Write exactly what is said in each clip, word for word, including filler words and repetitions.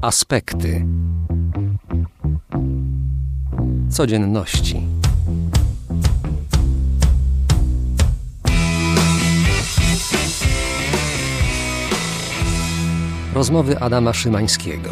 Aspekty codzienności. Rozmowy Adama Szymańskiego.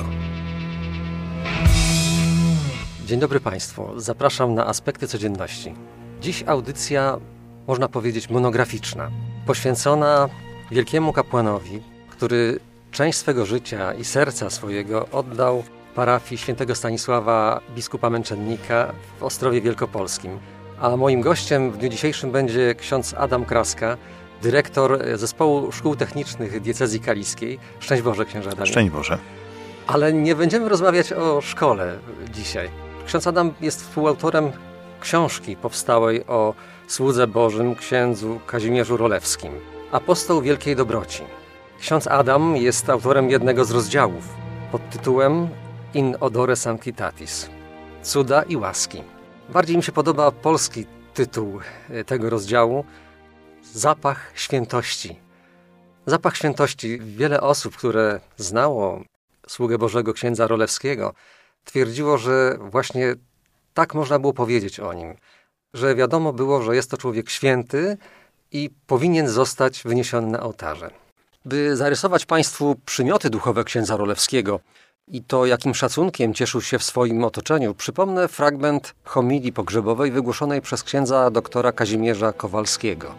Dzień dobry Państwu. Zapraszam na Aspekty codzienności. Dziś audycja, można powiedzieć, monograficzna, poświęcona wielkiemu kapłanowi, który część swego życia i serca swojego oddał parafii świętego Stanisława, biskupa męczennika w Ostrowie Wielkopolskim. A moim gościem w dniu dzisiejszym będzie ksiądz Adam Kraska, dyrektor Zespołu Szkół Technicznych Diecezji Kaliskiej. Szczęść Boże, księże Adamie. Szczęść Boże. Ale nie będziemy rozmawiać o szkole dzisiaj. Ksiądz Adam jest współautorem książki powstałej o słudze Bożym księdzu Kazimierzu Rolewskim, apostoł wielkiej dobroci. Ksiądz Adam jest autorem jednego z rozdziałów pod tytułem In odore sanctitatis. Cuda i łaski. Bardziej mi się podoba polski tytuł tego rozdziału. Zapach świętości. Zapach świętości. Wiele osób, które znało sługę Bożego księdza Rolewskiego, twierdziło, że właśnie tak można było powiedzieć o nim. Że wiadomo było, że jest to człowiek święty i powinien zostać wyniesiony na ołtarze. By zarysować Państwu przymioty duchowe księdza Rolewskiego i to, jakim szacunkiem cieszył się w swoim otoczeniu, przypomnę fragment homilii pogrzebowej wygłoszonej przez księdza doktora Kazimierza Kowalskiego.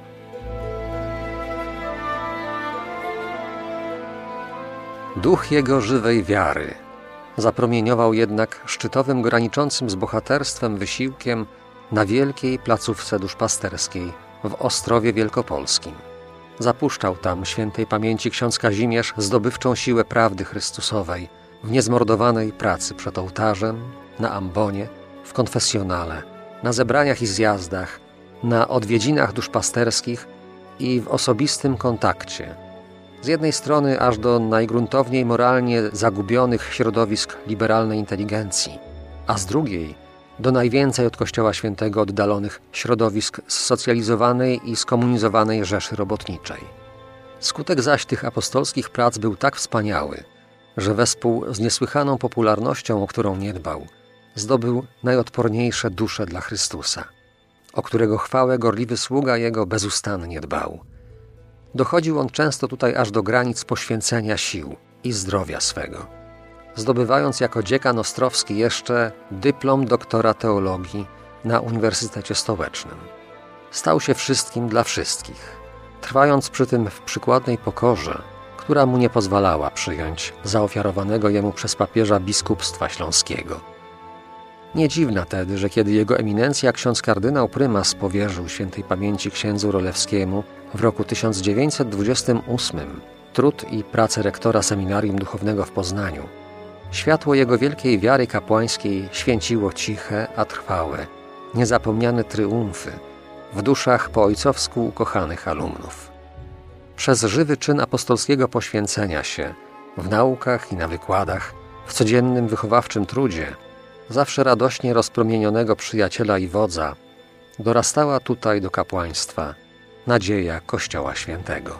Duch jego żywej wiary zapromieniował jednak szczytowym, graniczącym z bohaterstwem wysiłkiem na wielkiej placówce duszpasterskiej w Ostrowie Wielkopolskim. Zapuszczał tam świętej pamięci ksiądz Kazimierz zdobywczą siłę prawdy chrystusowej w niezmordowanej pracy przed ołtarzem, na ambonie, w konfesjonale, na zebraniach i zjazdach, na odwiedzinach duszpasterskich i w osobistym kontakcie. Z jednej strony aż do najgruntowniej moralnie zagubionych środowisk liberalnej inteligencji, a z drugiej do najwięcej od Kościoła Świętego oddalonych środowisk zsocjalizowanej i skomunizowanej Rzeszy Robotniczej. Skutek zaś tych apostolskich prac był tak wspaniały, że wespół z niesłychaną popularnością, o którą nie dbał, zdobył najodporniejsze dusze dla Chrystusa, o którego chwałę gorliwy sługa jego bezustannie dbał. Dochodził on często tutaj aż do granic poświęcenia sił i zdrowia swego, zdobywając jako dziekan ostrowski jeszcze dyplom doktora teologii na Uniwersytecie Stołecznym. Stał się wszystkim dla wszystkich, trwając przy tym w przykładnej pokorze, która mu nie pozwalała przyjąć zaofiarowanego jemu przez papieża biskupstwa śląskiego. Nie dziwna tedy, że kiedy jego eminencja ksiądz kardynał prymas powierzył świętej pamięci księdzu Rolewskiemu w roku tysiąc dziewięćset dwudziestym ósmym trud i pracę rektora Seminarium Duchownego w Poznaniu, światło jego wielkiej wiary kapłańskiej święciło ciche, a trwałe, niezapomniane triumfy w duszach po ojcowsku ukochanych alumnów. Przez żywy czyn apostolskiego poświęcenia się w naukach i na wykładach, w codziennym wychowawczym trudzie, zawsze radośnie rozpromienionego przyjaciela i wodza, dorastała tutaj do kapłaństwa nadzieja Kościoła Świętego.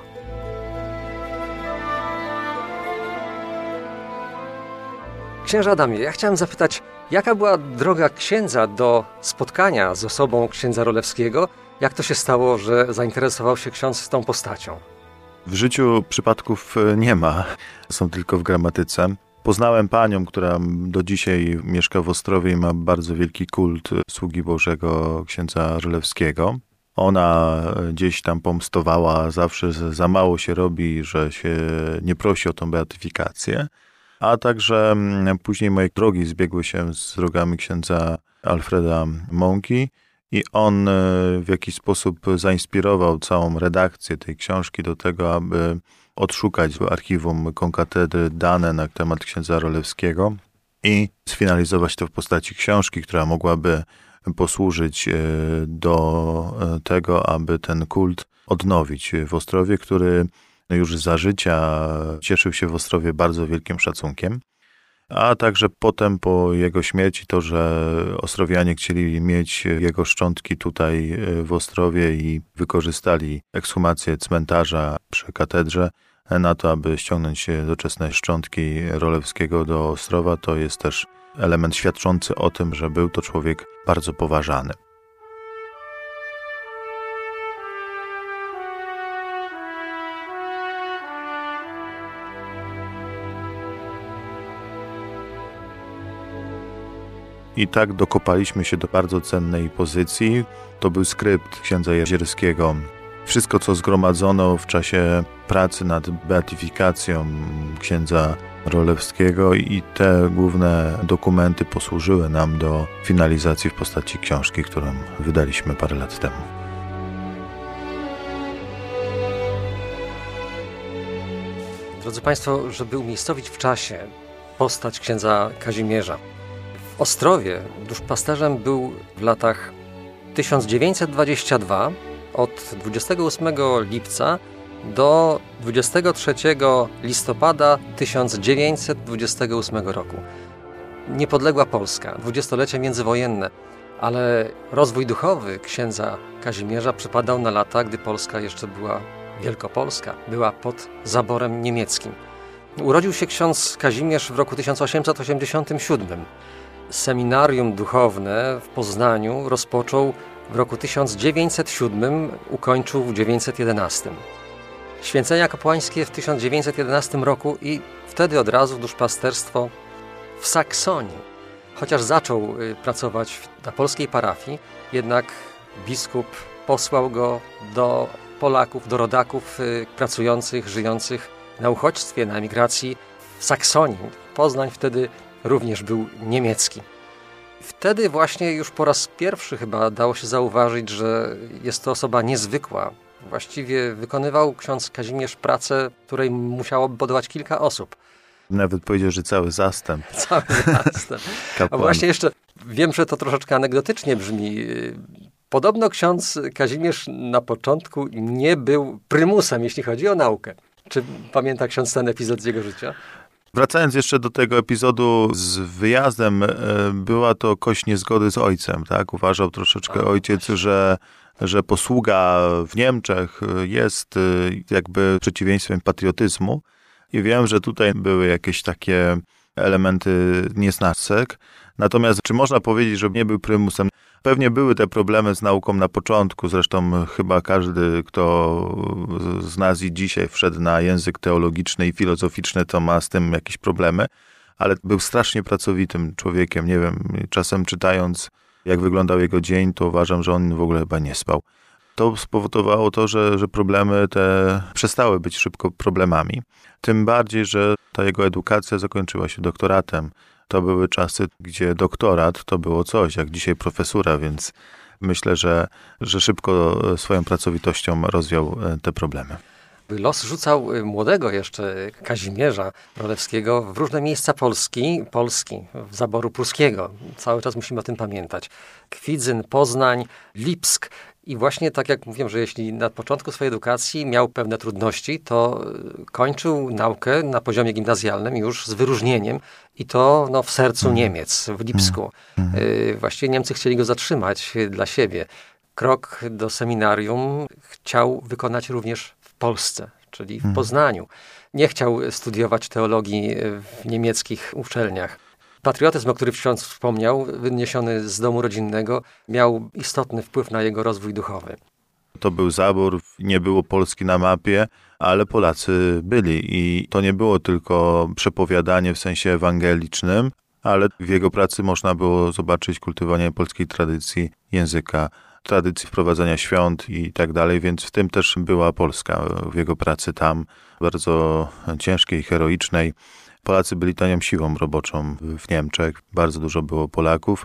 Księże Adamie, ja chciałem zapytać, jaka była droga księdza do spotkania z osobą księdza Rolewskiego? Jak to się stało, że zainteresował się ksiądz tą postacią? W życiu przypadków nie ma, są tylko w gramatyce. Poznałem panią, która do dzisiaj mieszka w Ostrowie i ma bardzo wielki kult sługi Bożego księdza Rolewskiego. Ona gdzieś tam pomstowała, zawsze za mało się robi, że się nie prosi o tą beatyfikację. A także później moje drogi zbiegły się z drogami księdza Alfreda Mąki i on w jakiś sposób zainspirował całą redakcję tej książki do tego, aby odszukać w archiwum konkatedry dane na temat księdza Rolewskiego i sfinalizować to w postaci książki, która mogłaby posłużyć do tego, aby ten kult odnowić w Ostrowie, który już za życia cieszył się w Ostrowie bardzo wielkim szacunkiem. A także potem po jego śmierci to, że Ostrowianie chcieli mieć jego szczątki tutaj w Ostrowie i wykorzystali ekshumację cmentarza przy katedrze na to, aby ściągnąć doczesne szczątki Rolewskiego do Ostrowa, to jest też element świadczący o tym, że był to człowiek bardzo poważany. I tak dokopaliśmy się do bardzo cennej pozycji. To był skrypt księdza Jezierskiego. Wszystko, co zgromadzono w czasie pracy nad beatyfikacją księdza Rolewskiego, i te główne dokumenty posłużyły nam do finalizacji w postaci książki, którą wydaliśmy parę lat temu. Drodzy Państwo, żeby umiejscowić w czasie postać księdza Kazimierza. W Ostrowie duszpasterzem był w latach tysiąc dziewięćset dwudziestym drugim od dwudziestego ósmego lipca do dwudziestego trzeciego listopada tysiąc dziewięćset dwudziestego ósmego roku. Niepodległa Polska, dwudziestolecie międzywojenne, ale rozwój duchowy księdza Kazimierza przypadał na lata, gdy Polska jeszcze była Wielkopolska, była pod zaborem niemieckim. Urodził się ksiądz Kazimierz w roku tysiąc osiemset osiemdziesiątym siódmym. Seminarium duchowne w Poznaniu rozpoczął w roku tysiąc dziewięćset siódmym, ukończył w tysiąc dziewięćset jedenastym. Święcenia kapłańskie w tysiąc dziewięćset jedenastym roku i wtedy od razu duszpasterstwo w Saksonii. Chociaż zaczął pracować na polskiej parafii, jednak biskup posłał go do Polaków, do rodaków pracujących, żyjących na uchodźstwie, na emigracji w Saksonii. Poznań wtedy również był niemiecki. Wtedy właśnie już po raz pierwszy chyba dało się zauważyć, że jest to osoba niezwykła. Właściwie wykonywał ksiądz Kazimierz pracę, której musiałoby podołać kilka osób. Nawet powiedział, że cały zastęp. Cały zastęp. A właśnie jeszcze, wiem, że to troszeczkę anegdotycznie brzmi. Podobno ksiądz Kazimierz na początku nie był prymusem, jeśli chodzi o naukę. Czy pamięta ksiądz ten epizod z jego życia? Wracając jeszcze do tego epizodu z wyjazdem, była to kość niezgody z ojcem, tak? Uważał troszeczkę A, ojciec, że, że posługa w Niemczech jest jakby przeciwieństwem patriotyzmu. I wiem, że tutaj były jakieś takie elementy niesnaczek. Natomiast czy można powiedzieć, że nie był prymusem? Pewnie były te problemy z nauką na początku, zresztą chyba każdy, kto z nas i dzisiaj wszedł na język teologiczny i filozoficzny, to ma z tym jakieś problemy, ale był strasznie pracowitym człowiekiem. Nie wiem, czasem czytając, jak wyglądał jego dzień, to uważam, że on w ogóle chyba nie spał. To spowodowało to, że, że problemy te przestały być szybko problemami. Tym bardziej, że ta jego edukacja zakończyła się doktoratem. To były czasy, gdzie doktorat to było coś, jak dzisiaj profesura, więc myślę, że, że szybko swoją pracowitością rozwiął te problemy. Los rzucał młodego jeszcze Kazimierza Rolewskiego w różne miejsca Polski, Polski, w zaboru pruskiego. Cały czas musimy o tym pamiętać. Kwidzyn, Poznań, Lipsk. I właśnie tak jak mówiłem, że jeśli na początku swojej edukacji miał pewne trudności, to kończył naukę na poziomie gimnazjalnym już z wyróżnieniem i to no, w sercu Niemiec, w Lipsku. Yy, właściwie Niemcy chcieli go zatrzymać dla siebie. Krok do seminarium chciał wykonać również w Polsce, czyli w Poznaniu. Nie chciał studiować teologii w niemieckich uczelniach. Patriotyzm, o którym ksiądz wspomniał, wyniesiony z domu rodzinnego, miał istotny wpływ na jego rozwój duchowy. To był zabór, nie było Polski na mapie, ale Polacy byli i to nie było tylko przepowiadanie w sensie ewangelicznym, ale w jego pracy można było zobaczyć kultywowanie polskiej tradycji języka, tradycji wprowadzania świąt i tak dalej, więc w tym też była Polska w jego pracy tam, bardzo ciężkiej, heroicznej. Polacy byli tanią siłą roboczą w Niemczech, bardzo dużo było Polaków,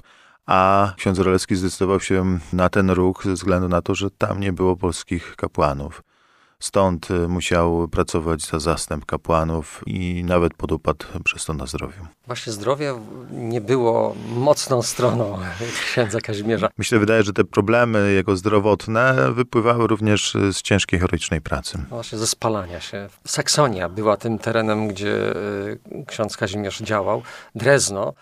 a ksiądz Rolewski zdecydował się na ten ruch ze względu na to, że tam nie było polskich kapłanów. Stąd musiał pracować za zastęp kapłanów i nawet podupadł przez to na zdrowiu. Właśnie zdrowie nie było mocną stroną księdza Kazimierza. Myślę, wydaje, że te problemy jego zdrowotne wypływały również z ciężkiej, heroicznej pracy. Właśnie ze spalania się. Saksonia była tym terenem, gdzie ksiądz Kazimierz działał. Drezno.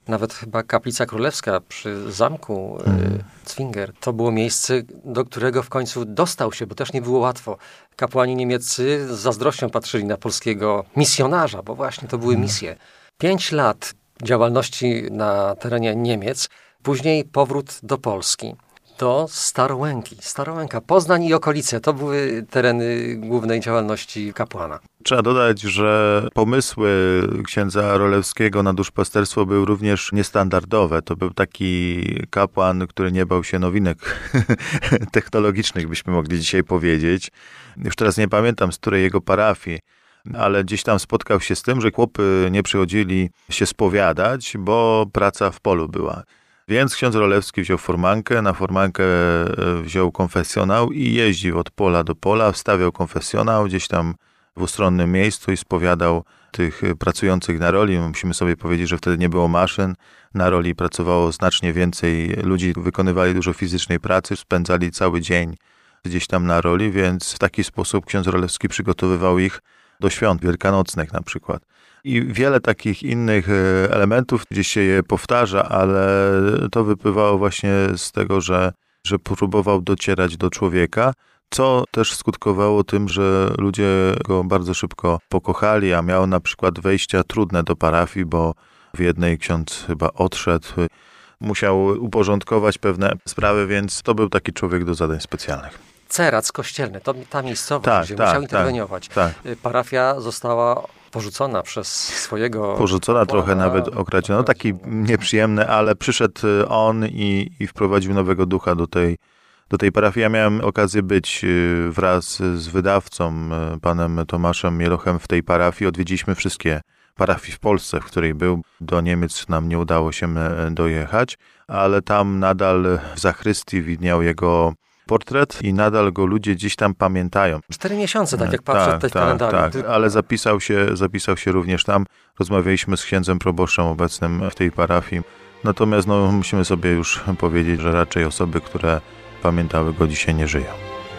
Nawet chyba Kaplica Królewska przy zamku Mhm. Zwinger to było miejsce, do którego w końcu dostał się, bo też nie było łatwo. Kapłani niemieccy z zazdrością patrzyli na polskiego misjonarza, bo właśnie to były misje. Pięć lat działalności na terenie Niemiec, później powrót do Polski, do Starołęki. Starołęka, Poznań i okolice, to były tereny głównej działalności kapłana. Trzeba dodać, że pomysły księdza Rolewskiego na duszpasterstwo były również niestandardowe. To był taki kapłan, który nie bał się nowinek technologicznych, byśmy mogli dzisiaj powiedzieć. Już teraz nie pamiętam, z której jego parafii, ale gdzieś tam spotkał się z tym, że chłopy nie przychodzili się spowiadać, bo praca w polu była. Więc ksiądz Rolewski wziął formankę, na formankę wziął konfesjonał i jeździł od pola do pola, wstawiał konfesjonał gdzieś tam w ustronnym miejscu i spowiadał tych pracujących na roli. Musimy sobie powiedzieć, że wtedy nie było maszyn. Na roli pracowało znacznie więcej ludzi, wykonywali dużo fizycznej pracy, spędzali cały dzień gdzieś tam na roli, więc w taki sposób ksiądz Rolewski przygotowywał ich do świąt wielkanocnych na przykład. I wiele takich innych elementów gdzieś się je powtarza, ale to wypływało właśnie z tego, że, że próbował docierać do człowieka, co też skutkowało tym, że ludzie go bardzo szybko pokochali, a miał na przykład wejścia trudne do parafii, bo w jednej ksiądz chyba odszedł, musiał uporządkować pewne sprawy, więc to był taki człowiek do zadań specjalnych. Cerac kościelny, to ta miejscowość, Tak, gdzie tak, musiał tak, interweniować. tak. Parafia została porzucona przez swojego... Porzucona, kapłana, trochę nawet okradziona. No taki nieprzyjemny, ale przyszedł on i, i wprowadził nowego ducha do tej, do tej parafii. Ja miałem okazję być wraz z wydawcą, panem Tomaszem Mielochem, w tej parafii. Odwiedziliśmy wszystkie parafii w Polsce, w której był. Do Niemiec nam nie udało się dojechać, ale tam nadal w zachrystii widniał jego portret i nadal go ludzie gdzieś tam pamiętają. Cztery miesiące, tak jak patrzę tutaj w kalendarium. Tak, Ty... ale zapisał się, zapisał się również tam. Rozmawialiśmy z księdzem proboszczem obecnym w tej parafii. Natomiast no, musimy sobie już powiedzieć, że raczej osoby, które pamiętały go, dzisiaj nie żyją.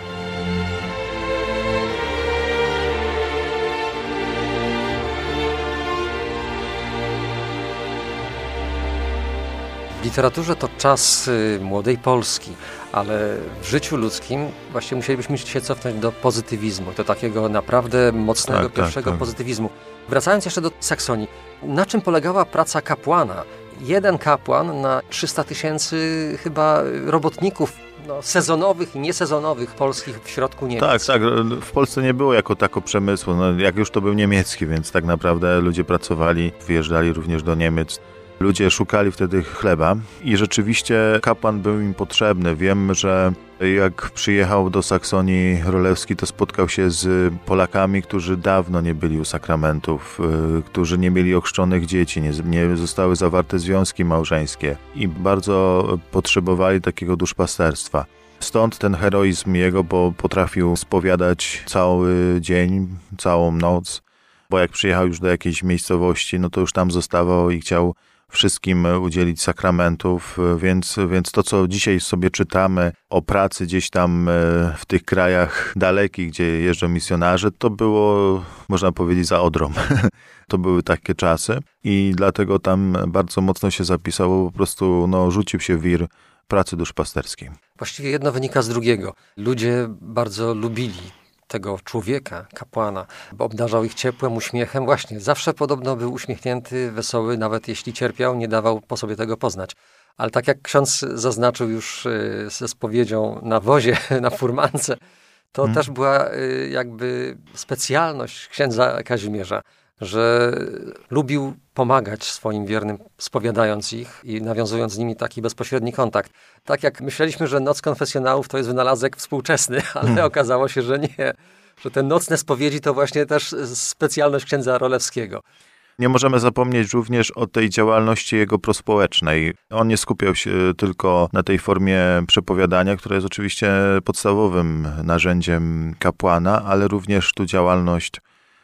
W literaturze to czas młodej Polski, ale w życiu ludzkim właśnie musielibyśmy się cofnąć do pozytywizmu, do takiego naprawdę mocnego tak, pierwszego tak, tak. pozytywizmu. Wracając jeszcze do Saksonii, na czym polegała praca kapłana? Jeden kapłan na trzysta tysięcy chyba robotników no, sezonowych i niesezonowych polskich w środku Niemiec. Tak, tak. W Polsce nie było jako tako przemysłu. No, jak już to był niemiecki, więc tak naprawdę ludzie pracowali, wyjeżdżali również do Niemiec. Ludzie szukali wtedy chleba i rzeczywiście kapłan był im potrzebny. Wiem, że jak przyjechał do Saksonii Rolewski, to spotkał się z Polakami, którzy dawno nie byli u sakramentów, którzy nie mieli ochrzczonych dzieci, nie, nie zostały zawarte związki małżeńskie i bardzo potrzebowali takiego duszpasterstwa. Stąd ten heroizm jego, bo potrafił spowiadać cały dzień, całą noc, bo jak przyjechał już do jakiejś miejscowości, no to już tam zostawał i chciał wszystkim udzielić sakramentów, więc, więc to, co dzisiaj sobie czytamy o pracy gdzieś tam w tych krajach dalekich, gdzie jeżdżą misjonarze, to było, można powiedzieć, za Odrą. To były takie czasy i dlatego tam bardzo mocno się zapisało, po prostu no, rzucił się wir pracy duszpasterskiej. Właściwie jedno wynika z drugiego. Ludzie bardzo lubili tego człowieka, kapłana, bo obdarzał ich ciepłem uśmiechem. Właśnie, zawsze podobno był uśmiechnięty, wesoły, nawet jeśli cierpiał, nie dawał po sobie tego poznać. Ale tak jak ksiądz zaznaczył już ze spowiedzią na wozie, na furmance, to hmm. też była jakby specjalność księdza Kazimierza, że lubił pomagać swoim wiernym, spowiadając ich i nawiązując z nimi taki bezpośredni kontakt. Tak jak myśleliśmy, że noc konfesjonałów to jest wynalazek współczesny, ale hmm. okazało się, że nie. Że te nocne spowiedzi to właśnie też specjalność księdza Rolewskiego. Nie możemy zapomnieć również o tej działalności jego prospołecznej. On nie skupiał się tylko na tej formie przepowiadania, która jest oczywiście podstawowym narzędziem kapłana, ale również tu działalność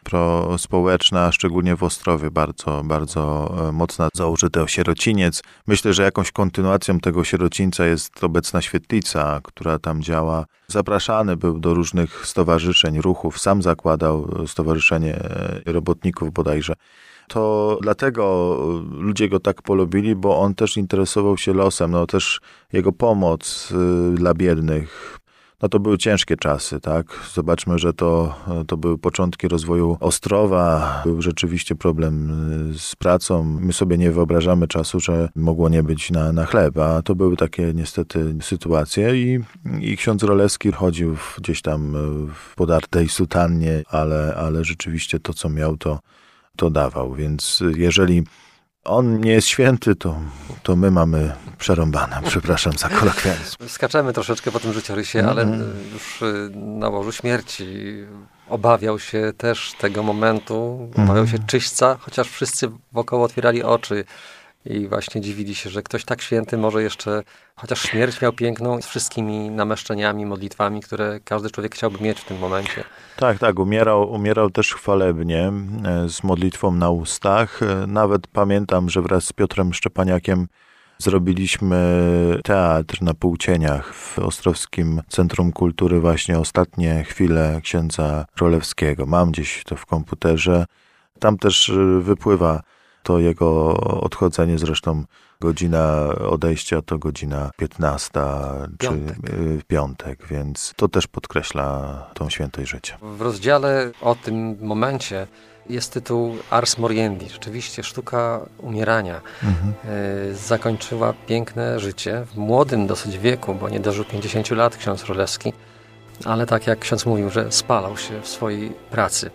prospołeczna, szczególnie w Ostrowie bardzo, bardzo mocna. Założyty osierociniec. Myślę, że jakąś kontynuacją tego sierocińca jest obecna świetlica, która tam działa. Zapraszany był do różnych stowarzyszeń, ruchów. Sam zakładał Stowarzyszenie Robotników bodajże. To dlatego ludzie go tak polubili, bo on też interesował się losem, no też jego pomoc y, dla biednych. No to były ciężkie czasy, tak? Zobaczmy, że to, to były początki rozwoju Ostrowa. Był rzeczywiście problem z pracą. My sobie nie wyobrażamy czasu, że mogło nie być na, na chleb, a to były takie niestety sytuacje i, i ksiądz Rolewski chodził gdzieś tam w podartej sutannie, ale, ale rzeczywiście to, co miał, to, to dawał. Więc jeżeli on nie jest święty, to, to my mamy przerąbane. Przepraszam za kolokwializm. Skaczemy troszeczkę po tym życiorysie, mm-hmm. ale już na łożu śmierci obawiał się też tego momentu, obawiał mm-hmm. się czyśćca, chociaż wszyscy wokoło otwierali oczy i właśnie dziwili się, że ktoś tak święty może jeszcze, chociaż śmierć miał piękną, z wszystkimi namaszczeniami, modlitwami, które każdy człowiek chciałby mieć w tym momencie. Tak, tak, umierał, umierał też chwalebnie, z modlitwą na ustach. Nawet pamiętam, że wraz z Piotrem Szczepaniakiem zrobiliśmy teatr na Półcieniach w Ostrowskim Centrum Kultury, właśnie Ostatnie chwile księdza Rolewskiego. Mam gdzieś to w komputerze. Tam też wypływa to jego odchodzenie, zresztą godzina odejścia to godzina piętnasta, piątek. czy w piątek, więc to też podkreśla tą świętość życia. W rozdziale o tym momencie jest tytuł Ars Moriendi, rzeczywiście sztuka umierania. Mhm. Y, zakończyła piękne życie w młodym dosyć wieku, bo nie dożył pięćdziesięciu lat ksiądz Rolewski, ale tak jak ksiądz mówił, że spalał się w swojej pracy.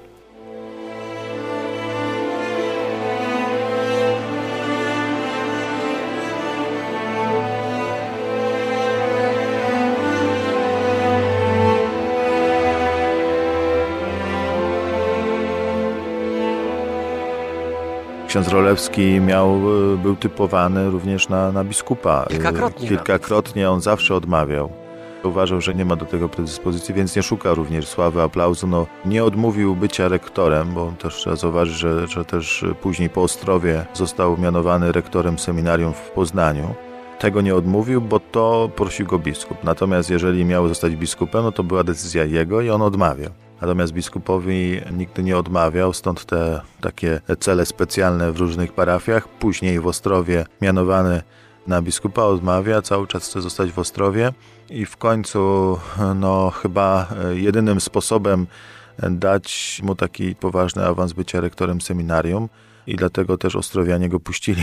Ksiądz Rolewski miał, był typowany również na, na biskupa. Kilkakrotnie. Kilkakrotnie on zawsze odmawiał. Uważał, że nie ma do tego predyspozycji, więc nie szukał również sławy, aplauzu. No, nie odmówił bycia rektorem, bo też trzeba zauważyć, że, że też później po Ostrowie został mianowany rektorem seminarium w Poznaniu. Tego nie odmówił, bo to prosił go biskup. Natomiast jeżeli miał zostać biskupem, no to była decyzja jego i on odmawiał. Natomiast biskupowi nigdy nie odmawiał, stąd te takie cele specjalne w różnych parafiach. Później w Ostrowie mianowany na biskupa odmawia, cały czas chce zostać w Ostrowie i w końcu no chyba jedynym sposobem dać mu taki poważny awans bycia rektorem seminarium i dlatego też Ostrowianie go puścili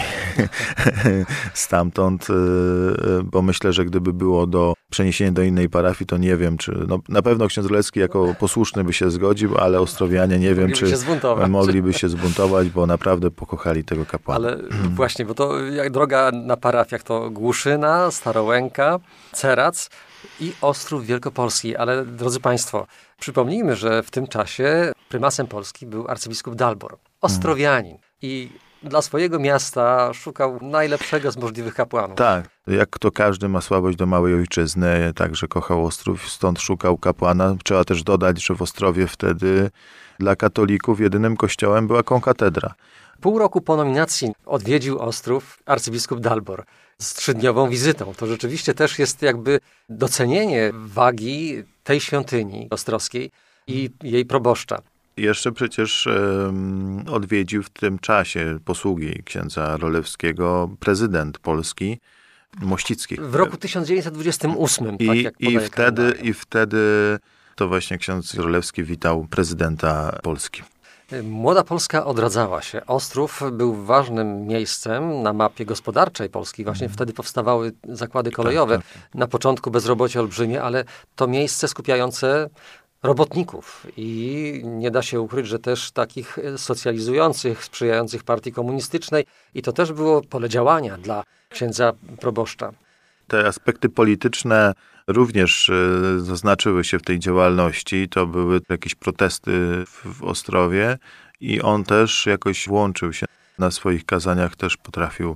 stamtąd, bo myślę, że gdyby było do przeniesienia do innej parafii, to nie wiem, czy... No, na pewno ksiądz Rolewski jako posłuszny by się zgodził, ale Ostrowianie nie wiem, mogliby czy się mogliby się zbuntować, bo naprawdę pokochali tego kapłana. Ale właśnie, bo to jak droga na parafiach to Głuszyna, Starołęka, Cerac i Ostrów Wielkopolski. Ale drodzy Państwo, przypomnijmy, że w tym czasie prymasem Polski był arcybiskup Dalbor, ostrowianin. I dla swojego miasta szukał najlepszego z możliwych kapłanów. Tak, jak to każdy ma słabość do małej ojczyzny, także kochał Ostrów, stąd szukał kapłana. Trzeba też dodać, że w Ostrowie wtedy dla katolików jedynym kościołem była konkatedra. Pół roku po nominacji odwiedził Ostrów arcybiskup Dalbor z trzydniową wizytą. To rzeczywiście też jest jakby docenienie wagi tej świątyni ostrowskiej i jej proboszcza. Jeszcze przecież um, odwiedził w tym czasie posługi księdza Rolewskiego prezydent Polski, Mościcki. W roku tysiąc dziewięćset dwudziestym ósmym. I, tak jak i, wtedy, I wtedy to właśnie ksiądz Rolewski witał prezydenta Polski. Młoda Polska odradzała się. Ostrów był ważnym miejscem na mapie gospodarczej Polski. Właśnie mm. wtedy powstawały zakłady kolejowe. Tak, tak, tak. Na początku bezrobocie olbrzymie, ale to miejsce skupiające robotników i nie da się ukryć, że też takich socjalizujących, sprzyjających partii komunistycznej i to też było pole działania dla księdza proboszcza. Te aspekty polityczne również zaznaczyły się w tej działalności. To były jakieś protesty w Ostrowie i on też jakoś włączył się. Na swoich kazaniach też potrafił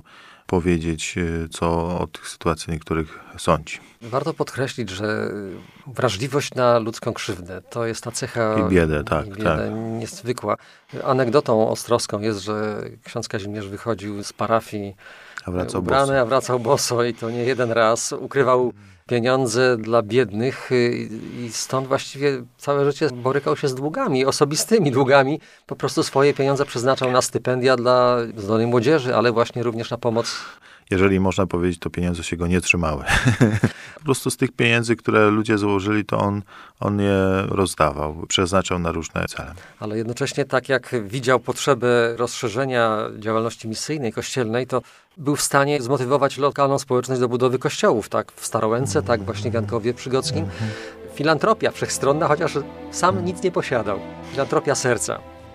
powiedzieć, co o tych sytuacjach niektórych sądzi. Warto podkreślić, że wrażliwość na ludzką krzywdę to jest ta cecha I biedę, tak, i biedę tak. niezwykła. Anegdotą ostrowską jest, że ksiądz Kazimierz wychodził z parafii A wracał ubrany, boso. a wracał boso i to nie jeden raz. Ukrywał pieniądze dla biednych i stąd właściwie całe życie borykał się z długami, osobistymi długami. Po prostu swoje pieniądze przeznaczał na stypendia dla zdolnej młodzieży, ale właśnie również na pomoc. Jeżeli można powiedzieć, to pieniądze się go nie trzymały. Po prostu z tych pieniędzy, które ludzie założyli, to on, on je rozdawał, przeznaczał na różne cele. Ale jednocześnie tak jak widział potrzebę rozszerzenia działalności misyjnej, kościelnej, to był w stanie zmotywować lokalną społeczność do budowy kościołów, tak w Starołęce, tak właśnie w Jankowie Przygockim. Filantropia wszechstronna, chociaż sam nic nie posiadał. Filantropia serca.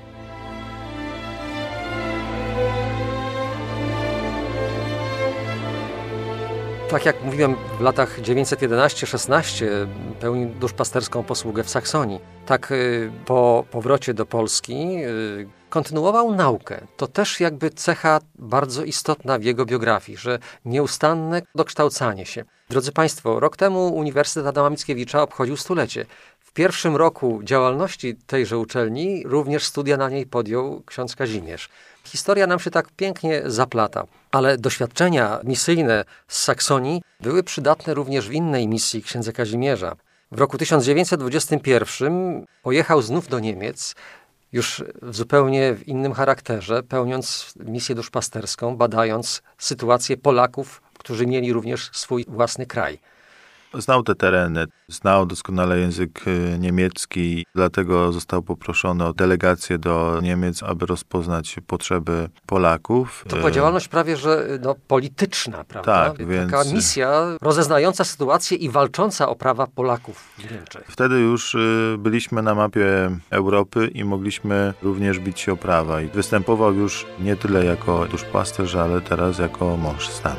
Tak jak mówiłem, w latach dziewięćset jedenaście szesnaście pełnił duszpasterską posługę w Saksonii. Tak po powrocie do Polski kontynuował naukę. To też jakby cecha bardzo istotna w jego biografii, że nieustanne dokształcanie się. Drodzy Państwo, rok temu Uniwersytet Adama Mickiewicza obchodził stulecie. W pierwszym roku działalności tejże uczelni również studia na niej podjął ksiądz Kazimierz. Historia nam się tak pięknie zaplata, ale doświadczenia misyjne z Saksonii były przydatne również w innej misji księdza Kazimierza. W roku tysiąc dziewięćset dwudziestym pierwszym pojechał znów do Niemiec, już w zupełnie w innym charakterze, pełniąc misję duszpasterską, badając sytuację Polaków, którzy mieli również swój własny kraj. Znał te tereny, znał doskonale język niemiecki, dlatego został poproszony o delegację do Niemiec, aby rozpoznać potrzeby Polaków. To była działalność prawie że no, polityczna, prawda? Tak, Taka więc... misja rozeznająca sytuację i walcząca o prawa Polaków w Niemczech. Wtedy już byliśmy na mapie Europy i mogliśmy również bić się o prawa. I występował już nie tyle jako duszpasterz, ale teraz jako mąż stanu.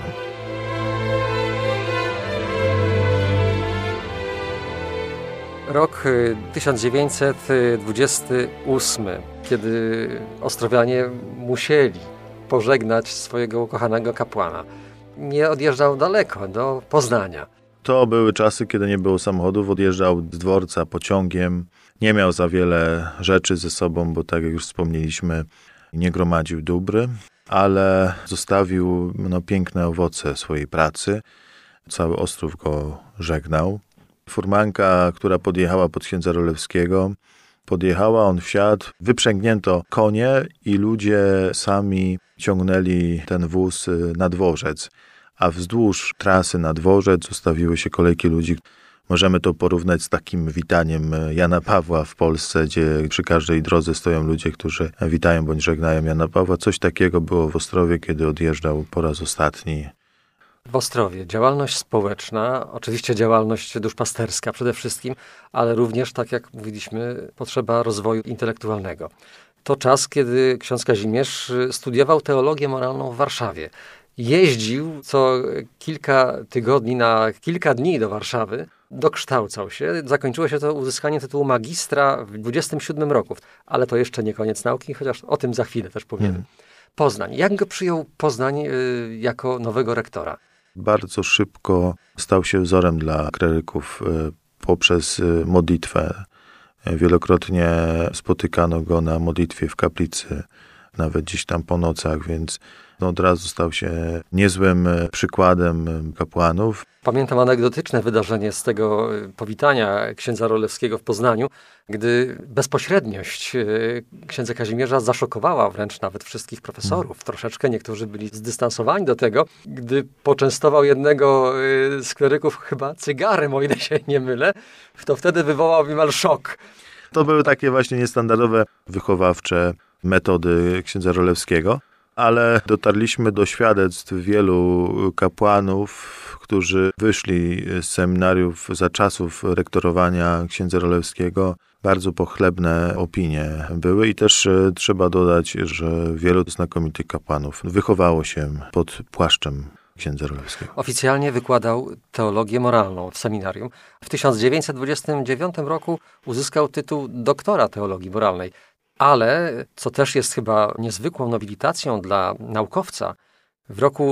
Rok tysiąc dziewięćset dwudziesty ósmy, kiedy Ostrowianie musieli pożegnać swojego ukochanego kapłana. Nie odjeżdżał daleko, do Poznania. To były czasy, kiedy nie było samochodów, odjeżdżał z dworca pociągiem, nie miał za wiele rzeczy ze sobą, bo tak jak już wspomnieliśmy, nie gromadził dóbr, ale zostawił no, piękne owoce swojej pracy. Cały Ostrów go żegnał. Furmanka, która podjechała pod księdza Rolewskiego, podjechała, on wsiadł, wyprzęgnięto konie i ludzie sami ciągnęli ten wóz na dworzec. A wzdłuż trasy na dworzec zostawiły się kolejki ludzi. Możemy to porównać z takim witaniem Jana Pawła w Polsce, gdzie przy każdej drodze stoją ludzie, którzy witają bądź żegnają Jana Pawła. Coś takiego było w Ostrowie, kiedy odjeżdżał po raz ostatni. W Ostrowie działalność społeczna, oczywiście działalność duszpasterska przede wszystkim, ale również, tak jak mówiliśmy, potrzeba rozwoju intelektualnego. To czas, kiedy ksiądz Kazimierz studiował teologię moralną w Warszawie. Jeździł co kilka tygodni na kilka dni do Warszawy, dokształcał się. Zakończyło się to uzyskaniem tytułu magistra w dwudziestym siódmym roku, ale to jeszcze nie koniec nauki, chociaż o tym za chwilę też powiem. Hmm. Poznań. Jak go przyjął Poznań y, jako nowego rektora? Bardzo szybko stał się wzorem dla kleryków poprzez modlitwę. Wielokrotnie spotykano go na modlitwie w kaplicy, nawet gdzieś tam po nocach, więc od razu stał się niezłym przykładem kapłanów. Pamiętam anegdotyczne wydarzenie z tego powitania księdza Rolewskiego w Poznaniu, gdy bezpośredniość księdza Kazimierza zaszokowała wręcz nawet wszystkich profesorów. Troszeczkę niektórzy byli zdystansowani do tego, gdy poczęstował jednego z kleryków chyba cygarem, o ile się nie mylę, to wtedy wywołał niemal szok. To były takie właśnie niestandardowe, wychowawcze metody księdza Rolewskiego. Ale dotarliśmy do świadectw wielu kapłanów, którzy wyszli z seminariów za czasów rektorowania księdza Rolewskiego. Bardzo pochlebne opinie były i też trzeba dodać, że wielu znakomitych kapłanów wychowało się pod płaszczem księdza Rolewskiego. Oficjalnie wykładał teologię moralną w seminarium. W tysiąc dziewięćset dwudziestym dziewiątym roku uzyskał tytuł doktora teologii moralnej. Ale, co też jest chyba niezwykłą nobilitacją dla naukowca, w roku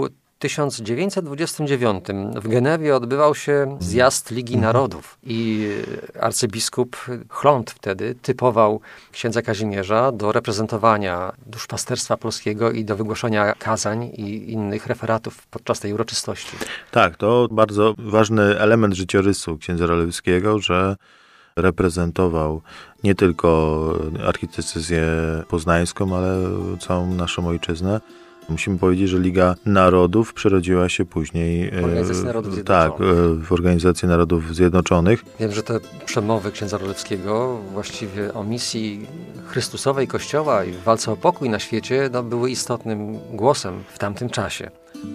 tysiąc dziewięćset dwudziestym dziewiątym w Genewie odbywał się zjazd Ligi Narodów i arcybiskup Chląd wtedy typował księdza Kazimierza do reprezentowania duszpasterstwa polskiego i do wygłoszenia kazań i innych referatów podczas tej uroczystości. Tak, to bardzo ważny element życiorysu księdza Rolewskiego, że reprezentował nie tylko archidiecezję poznańską, ale całą naszą ojczyznę. Musimy powiedzieć, że Liga Narodów przerodziła się później w Organizacji Narodów tak, Zjednoczonych. w Organizacji Narodów Zjednoczonych. Wiem, że te przemowy księdza Rolewskiego właściwie o misji Chrystusowej Kościoła i w walce o pokój na świecie no, były istotnym głosem w tamtym czasie.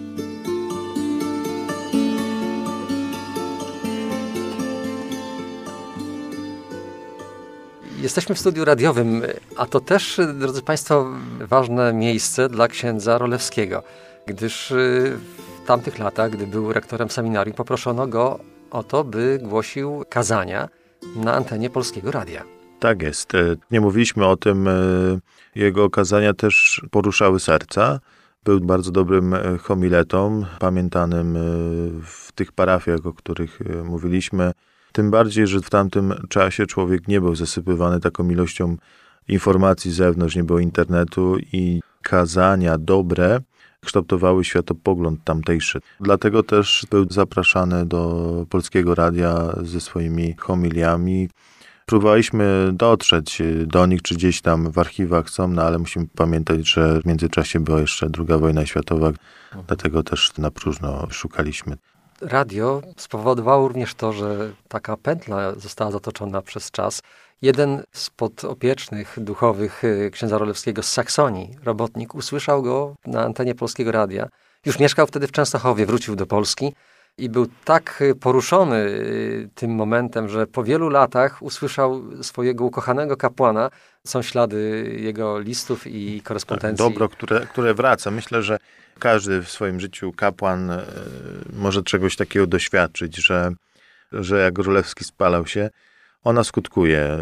Jesteśmy w studiu radiowym, a to też, drodzy Państwo, ważne miejsce dla księdza Rolewskiego, gdyż w tamtych latach, gdy był rektorem seminarium, poproszono go o to, by głosił kazania na antenie Polskiego Radia. Tak jest. Nie mówiliśmy o tym. Jego kazania też poruszały serca. Był bardzo dobrym homiletą, pamiętanym w tych parafiach, o których mówiliśmy. Tym bardziej, że w tamtym czasie człowiek nie był zasypywany taką ilością informacji z zewnątrz, nie było internetu i kazania dobre kształtowały światopogląd tamtejszy. Dlatego też był zapraszany do Polskiego Radia ze swoimi homiliami. Próbowaliśmy dotrzeć do nich, czy gdzieś tam w archiwach są, no ale musimy pamiętać, że w międzyczasie była jeszcze druga wojna światowa, mhm. dlatego też na próżno szukaliśmy. Radio spowodowało również to, że taka pętla została zatoczona przez czas. Jeden z podopiecznych duchowych księdza Rolewskiego z Saksonii, robotnik, usłyszał go na antenie Polskiego Radia. Już mieszkał wtedy w Częstochowie, wrócił do Polski i był tak poruszony tym momentem, że po wielu latach usłyszał swojego ukochanego kapłana. Są ślady jego listów i korespondencji. Dobro, które, które wraca. Myślę, że każdy w swoim życiu kapłan może czegoś takiego doświadczyć, że, że jak Rolewski spalał się, ona skutkuje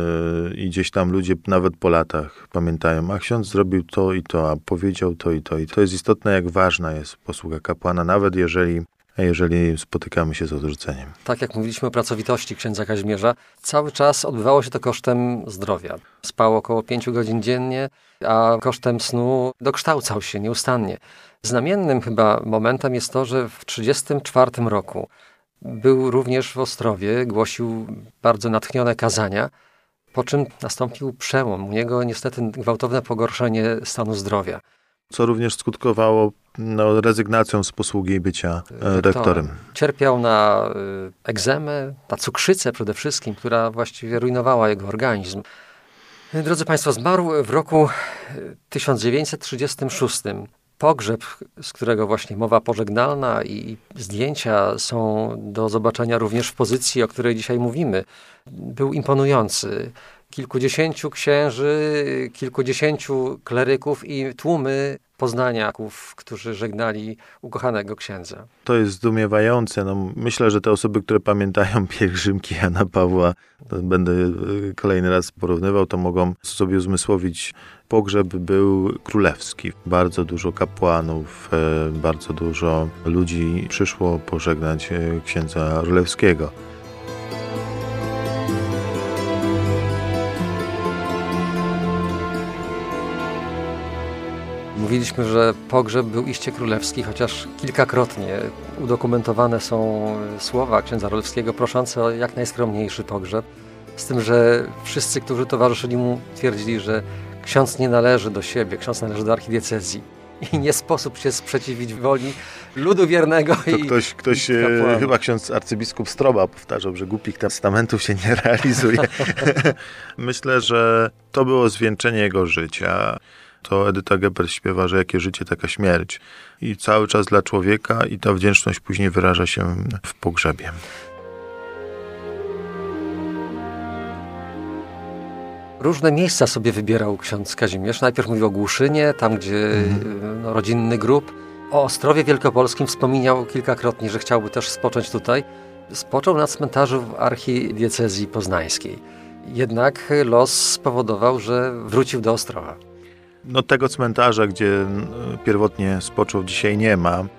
i gdzieś tam ludzie nawet po latach pamiętają, a ksiądz zrobił to i to, a powiedział to i to. I to jest istotne, jak ważna jest posługa kapłana, nawet jeżeli jeżeli spotykamy się z odrzuceniem. Tak jak mówiliśmy o pracowitości księdza Kazimierza, cały czas odbywało się to kosztem zdrowia. Spał około pięciu godzin dziennie, a kosztem snu dokształcał się nieustannie. Znamiennym chyba momentem jest to, że w tysiąc dziewięćset trzydziestym czwartym roku był również w Ostrowie, głosił bardzo natchnione kazania, po czym nastąpił przełom. U niego niestety gwałtowne pogorszenie stanu zdrowia. Co również skutkowało no, rezygnacją z posługi bycia rektorem. rektorem. Cierpiał na egzemę, na cukrzycę przede wszystkim, która właściwie rujnowała jego organizm. Drodzy Państwo, zmarł w roku tysiąc dziewięćset trzydziestym szóstym. Pogrzeb, z którego właśnie mowa pożegnalna i zdjęcia są do zobaczenia również w pozycji, o której dzisiaj mówimy, był imponujący. Kilkudziesięciu księży, kilkudziesięciu kleryków i tłumy poznaniaków, którzy żegnali ukochanego księdza. To jest zdumiewające. No, myślę, że te osoby, które pamiętają pielgrzymki Jana Pawła, będę kolejny raz porównywał, to mogą sobie uzmysłowić. Pogrzeb był królewski. Bardzo dużo kapłanów, bardzo dużo ludzi przyszło pożegnać księdza Rolewskiego. Mówiliśmy, że pogrzeb był iście królewski, chociaż kilkakrotnie udokumentowane są słowa księdza Rolewskiego proszące o jak najskromniejszy pogrzeb. Z tym, że wszyscy, którzy towarzyszyli mu, twierdzili, że ksiądz nie należy do siebie, ksiądz należy do archidiecezji. I nie sposób się sprzeciwić woli ludu wiernego. To i ktoś, ktoś i chyba ksiądz arcybiskup Stroba powtarzał, że głupich testamentów się nie realizuje. Myślę, że to było zwieńczenie jego życia. To Edyta Gebel śpiewa, że jakie życie, taka śmierć. I cały czas dla człowieka i ta wdzięczność później wyraża się w pogrzebie. Różne miejsca sobie wybierał ksiądz Kazimierz. Najpierw mówił o Głuszynie, tam gdzie mm. no, rodzinny grób. O Ostrowie Wielkopolskim wspominał kilkakrotnie, że chciałby też spocząć tutaj. Spoczął na cmentarzu w archidiecezji poznańskiej. Jednak los spowodował, że wrócił do Ostrowa. No tego cmentarza, gdzie pierwotnie spoczął, dzisiaj nie ma.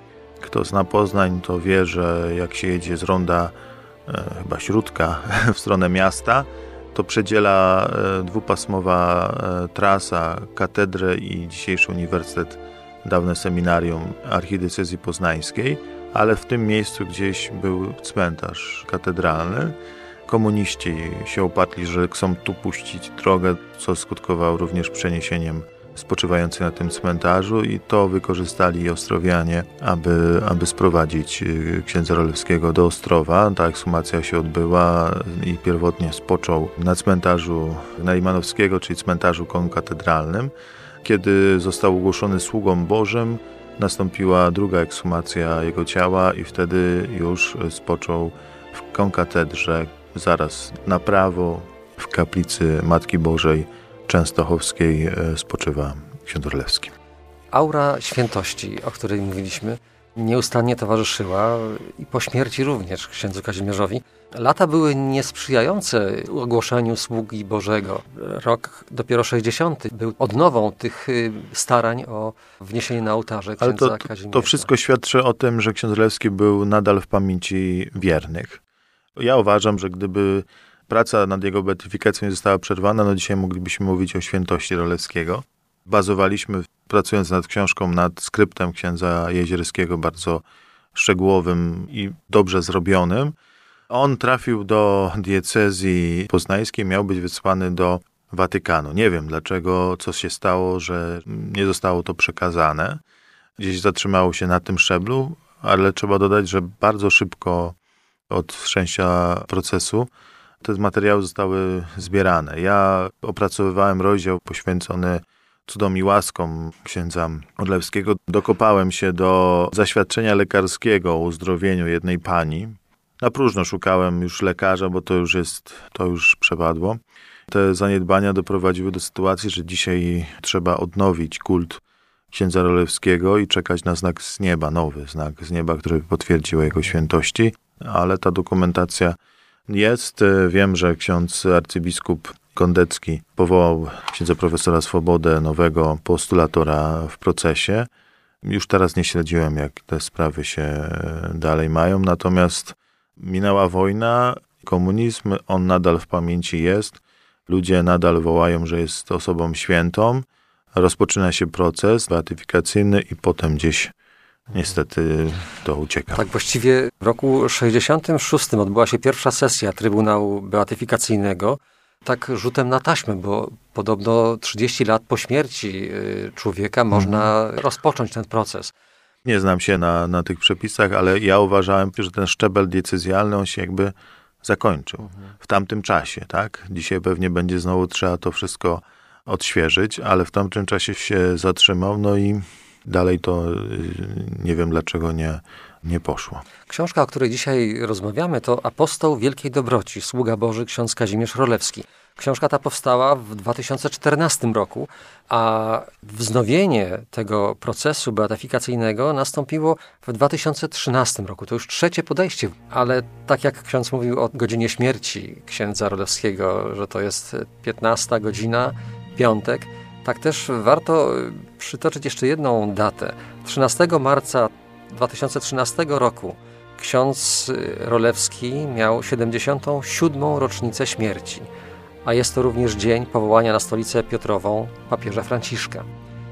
Kto zna Poznań, to wie, że jak się jedzie z ronda e, chyba Śródka w stronę miasta, to przedziela e, dwupasmowa e, trasa katedrę i dzisiejszy uniwersytet, dawne seminarium archidiecezji poznańskiej, ale w tym miejscu gdzieś był cmentarz katedralny. Komuniści się oparli, że chcą tu puścić drogę, co skutkowało również przeniesieniem spoczywających na tym cmentarzu i to wykorzystali Ostrowianie, aby, aby sprowadzić księdza Rolewskiego do Ostrowa. Ta ekshumacja się odbyła i pierwotnie spoczął na cmentarzu Nalimanowskiego, czyli cmentarzu konkatedralnym. Kiedy został ogłoszony sługą Bożym, nastąpiła druga ekshumacja jego ciała i wtedy już spoczął w konkatedrze zaraz na prawo w kaplicy Matki Bożej Częstochowskiej spoczywa ksiądz Rolewski. Aura świętości, o której mówiliśmy, nieustannie towarzyszyła i po śmierci również księdzu Kazimierzowi. Lata były niesprzyjające ogłoszeniu sługi Bożego. Rok dopiero sześćdziesiąty był odnową tych starań o wniesienie na ołtarze księdza Ale to, Kazimierza. To wszystko świadczy o tym, że ksiądz Rolewski był nadal w pamięci wiernych. Ja uważam, że gdyby praca nad jego beatyfikacją nie została przerwana, no dzisiaj moglibyśmy mówić o świętości Rolewskiego. Bazowaliśmy, pracując nad książką, nad skryptem księdza Jezierskiego, bardzo szczegółowym i dobrze zrobionym. On trafił do diecezji poznańskiej, miał być wysłany do Watykanu. Nie wiem dlaczego, co się stało, że nie zostało to przekazane. Gdzieś zatrzymało się na tym szczeblu, ale trzeba dodać, że bardzo szybko od wszczęcia procesu te materiały zostały zbierane. Ja opracowywałem rozdział poświęcony cudom i łaskom księdza Rolewskiego. Dokopałem się do zaświadczenia lekarskiego o uzdrowieniu jednej pani. Na próżno szukałem już lekarza, bo to już jest, to już przepadło. Te zaniedbania doprowadziły do sytuacji, że dzisiaj trzeba odnowić kult księdza Rolewskiego i czekać na znak z nieba, nowy znak z nieba, który potwierdził jego świętości, ale ta dokumentacja jest. Wiem, że ksiądz arcybiskup Kondecki powołał księdza profesora Swobodę, nowego postulatora w procesie. Już teraz nie śledziłem, jak te sprawy się dalej mają, natomiast minęła wojna, komunizm, on nadal w pamięci jest. Ludzie nadal wołają, że jest osobą świętą. Rozpoczyna się proces beatyfikacyjny i potem gdzieś niestety to ucieka. Tak, właściwie w roku sześćdziesiątym szóstym odbyła się pierwsza sesja Trybunału Beatyfikacyjnego. Tak rzutem na taśmę, bo podobno trzydzieści lat po śmierci człowieka można hmm. rozpocząć ten proces. Nie znam się na, na tych przepisach, ale ja uważałem, że ten szczebel diecezjalny on się jakby zakończył hmm. w tamtym czasie, tak? Dzisiaj pewnie będzie znowu trzeba to wszystko odświeżyć, ale w tamtym czasie się zatrzymał, no i dalej to nie wiem dlaczego nie, nie poszło. Książka, o której dzisiaj rozmawiamy, to Apostoł Wielkiej Dobroci, sługa Boży ksiądz Kazimierz Rolewski. Książka ta powstała w dwa tysiące czternastym roku, a wznowienie tego procesu beatyfikacyjnego nastąpiło w dwa tysiące trzynastym roku. To już trzecie podejście, ale tak jak ksiądz mówił o godzinie śmierci księdza Rolewskiego, że to jest piętnasta godzina, piątek, tak też warto przytoczyć jeszcze jedną datę. trzynastego marca dwa tysiące trzynastego roku ksiądz Rolewski miał siedemdziesiątą siódmą rocznicę śmierci, a jest to również dzień powołania na stolicę Piotrową papieża Franciszka.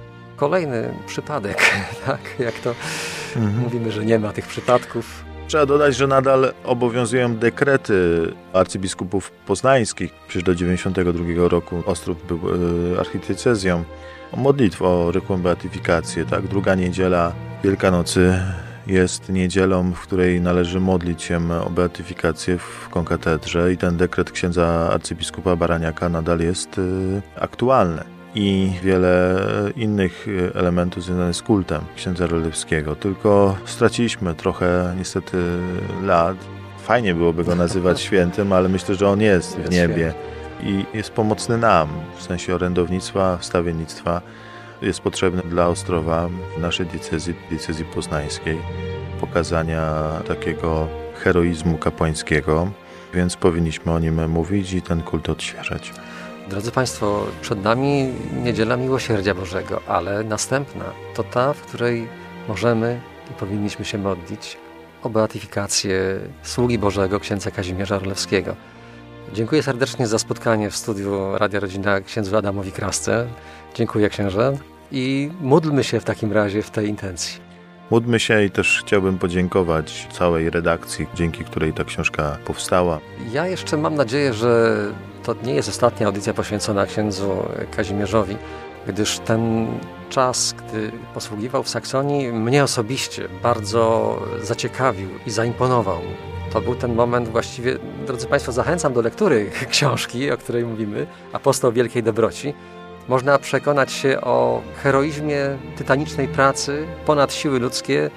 Kolejny przypadek, tak? Jak to mhm. mówimy, że nie ma tych przypadków. Trzeba dodać, że nadal obowiązują dekrety arcybiskupów poznańskich. Przecież do dziewięćdziesiątego drugiego roku Ostrów był y, archidiecezją. Modlitw o rychłą beatyfikację, tak? Druga niedziela Wielkanocy jest niedzielą, w której należy modlić się o beatyfikację w konkatedrze i ten dekret księdza arcybiskupa Baraniaka nadal jest y, aktualny. I wiele innych elementów związanych z kultem księdza Rolewskiego. Tylko straciliśmy trochę niestety lat. Fajnie byłoby go nazywać świętym, ale myślę, że on jest w niebie i jest pomocny nam w sensie orędownictwa, wstawiennictwa. Jest potrzebny dla Ostrowa, naszej diecezji, diecezji poznańskiej, pokazania takiego heroizmu kapłańskiego, więc powinniśmy o nim mówić i ten kult odświeżać. Drodzy Państwo, przed nami Niedziela Miłosierdzia Bożego, ale następna to ta, w której możemy i powinniśmy się modlić o beatyfikację sługi Bożego, księdza Kazimierza Orlewskiego. Dziękuję serdecznie za spotkanie w studiu Radia Rodzina księdzu Adamowi Krasce. Dziękuję, księże, i módlmy się w takim razie w tej intencji. Módlmy się i też chciałbym podziękować całej redakcji, dzięki której ta książka powstała. Ja jeszcze mam nadzieję, że to nie jest ostatnia audycja poświęcona księdzu Kazimierzowi, gdyż ten czas, gdy posługiwał w Saksonii, mnie osobiście bardzo zaciekawił i zaimponował. To był ten moment właściwie, drodzy Państwo, zachęcam do lektury książki, o której mówimy, Apostoł Wielkiej Dobroci. Można przekonać się o heroizmie tytanicznej pracy ponad siły ludzkie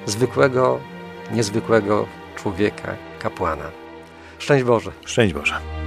zwykłego, niezwykłego człowieka, kapłana. Szczęść Boże. Szczęść Boże.